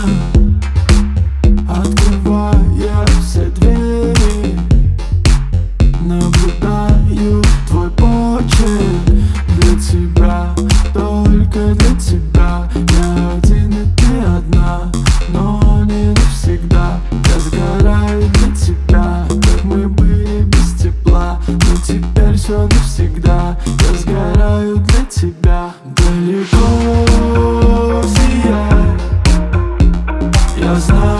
открывая все двери, наблюдаю твой почерк. Для тебя, только для тебя. Я один и ты одна, но не навсегда. Я сгораю для тебя, как мы были без тепла, но теперь все навсегда. Я сгораю для тебя. Далеко сияй, я знаю.